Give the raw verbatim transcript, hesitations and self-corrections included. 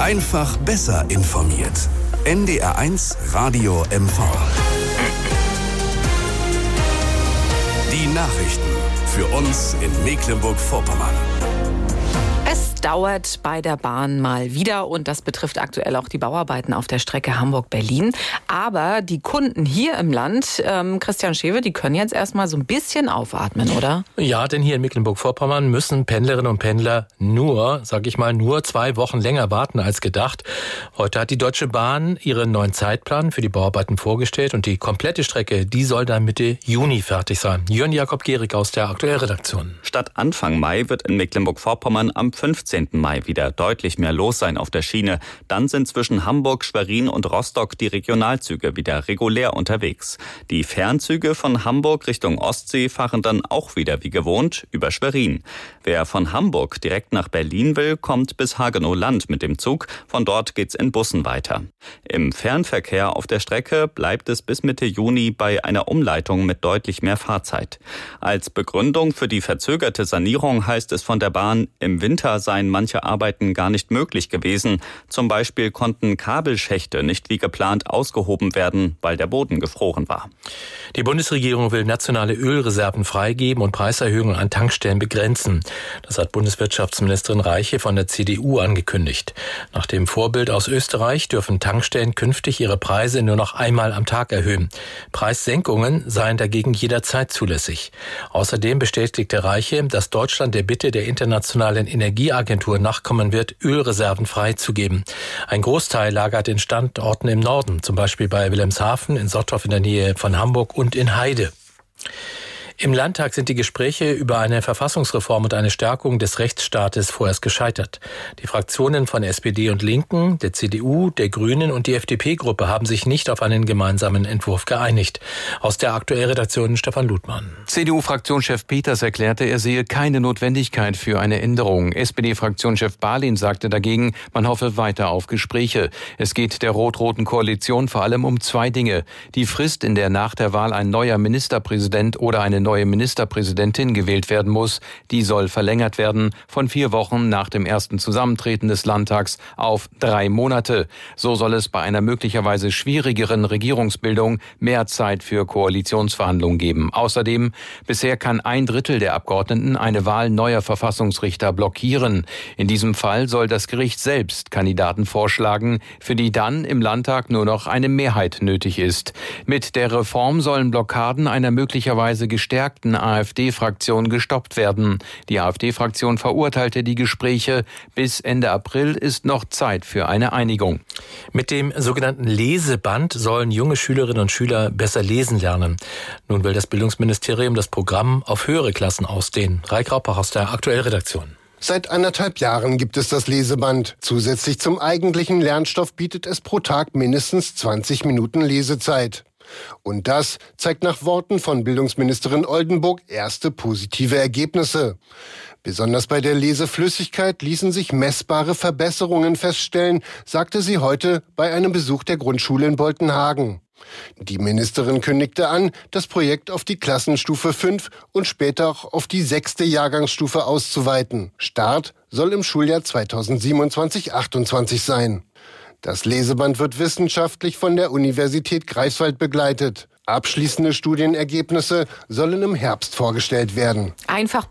Einfach besser informiert. N D R eins Radio M V. Die Nachrichten für uns in Mecklenburg-Vorpommern. Es dauert bei der Bahn mal wieder und das betrifft aktuell auch die Bauarbeiten auf der Strecke Hamburg-Berlin. Aber die Kunden hier im Land, ähm, Christian Schewe, die können jetzt erstmal so ein bisschen aufatmen, oder? Ja, denn hier in Mecklenburg-Vorpommern müssen Pendlerinnen und Pendler nur, sag ich mal, nur zwei Wochen länger warten als gedacht. Heute hat die Deutsche Bahn ihren neuen Zeitplan für die Bauarbeiten vorgestellt und die komplette Strecke, die soll dann Mitte Juni fertig sein. Jörn Jakob Gehrig aus der Aktuellredaktion. Statt Anfang Mai wird in Mecklenburg-Vorpommern am fünfzehnten Mai wieder deutlich mehr los sein auf der Schiene. Dann sind zwischen Hamburg, Schwerin und Rostock die Regionalzüge wieder regulär unterwegs. Die Fernzüge von Hamburg Richtung Ostsee fahren dann auch wieder wie gewohnt über Schwerin. Wer von Hamburg direkt nach Berlin will, kommt bis Hagenow-Land mit dem Zug. Von dort geht's in Bussen weiter. Im Fernverkehr auf der Strecke bleibt es bis Mitte Juni bei einer Umleitung mit deutlich mehr Fahrzeit. Als Begründung für die verzögerte Sanierung heißt es von der Bahn, im Winter seien manche Arbeiten gar nicht möglich gewesen. Zum Beispiel konnten Kabelschächte nicht wie geplant ausgehoben werden, weil der Boden gefroren war. Die Bundesregierung will nationale Ölreserven freigeben und Preiserhöhungen an Tankstellen begrenzen. Das hat Bundeswirtschaftsministerin Reiche von der C D U angekündigt. Nach dem Vorbild aus Österreich dürfen Tankstellen künftig ihre Preise nur noch einmal am Tag erhöhen. Preissenkungen seien dagegen jederzeit zulässig. Außerdem bestätigte Reiche, dass Deutschland der Bitte der Internationalen Energieagentur nachkommen wird, Ölreserven freizugeben. Ein Großteil lagert in Standorten im Norden, zum Beispiel bei Wilhelmshaven, in Sotthoff in der Nähe von Hamburg und in Heide. Im Landtag sind die Gespräche über eine Verfassungsreform und eine Stärkung des Rechtsstaates vorerst gescheitert. Die Fraktionen von S P D und Linken, der C D U, der Grünen und die F D P-Gruppe haben sich nicht auf einen gemeinsamen Entwurf geeinigt. Aus der Aktuellredaktion Stefan Ludmann. C D U-Fraktionschef Peters erklärte, er sehe keine Notwendigkeit für eine Änderung. S P D-Fraktionschef Barlin sagte dagegen, man hoffe weiter auf Gespräche. Es geht der rot-roten Koalition vor allem um zwei Dinge. Die Frist, in der nach der Wahl ein neuer Ministerpräsident oder eine neue neue Ministerpräsidentin gewählt werden muss, die soll verlängert werden von vier Wochen nach dem ersten Zusammentreten des Landtags auf drei Monate. So soll es bei einer möglicherweise schwierigeren Regierungsbildung mehr Zeit für Koalitionsverhandlungen geben. Außerdem, bisher kann ein Drittel der Abgeordneten eine Wahl neuer Verfassungsrichter blockieren. In diesem Fall soll das Gericht selbst Kandidaten vorschlagen, für die dann im Landtag nur noch eine Mehrheit nötig ist. Mit der Reform sollen Blockaden einer möglicherweise gestärkten AfD-Fraktion gestoppt werden. Die AfD-Fraktion verurteilte die Gespräche. Bis Ende April ist noch Zeit für eine Einigung. Mit dem sogenannten Leseband sollen junge Schülerinnen und Schüler besser lesen lernen. Nun will das Bildungsministerium das Programm auf höhere Klassen ausdehnen. Raik Raupach aus der Aktuellredaktion. Seit anderthalb Jahren gibt es das Leseband. Zusätzlich zum eigentlichen Lernstoff bietet es pro Tag mindestens zwanzig Minuten Lesezeit. Und das zeigt nach Worten von Bildungsministerin Oldenburg erste positive Ergebnisse. Besonders bei der Leseflüssigkeit ließen sich messbare Verbesserungen feststellen, sagte sie heute bei einem Besuch der Grundschule in Boltenhagen. Die Ministerin kündigte an, das Projekt auf die Klassenstufe fünf und später auch auf die sechste Jahrgangsstufe auszuweiten. Start soll im Schuljahr zweitausendsiebenundzwanzig achtundzwanzig sein. Das Leseband wird wissenschaftlich von der Universität Greifswald begleitet. Abschließende Studienergebnisse sollen im Herbst vorgestellt werden. Einfach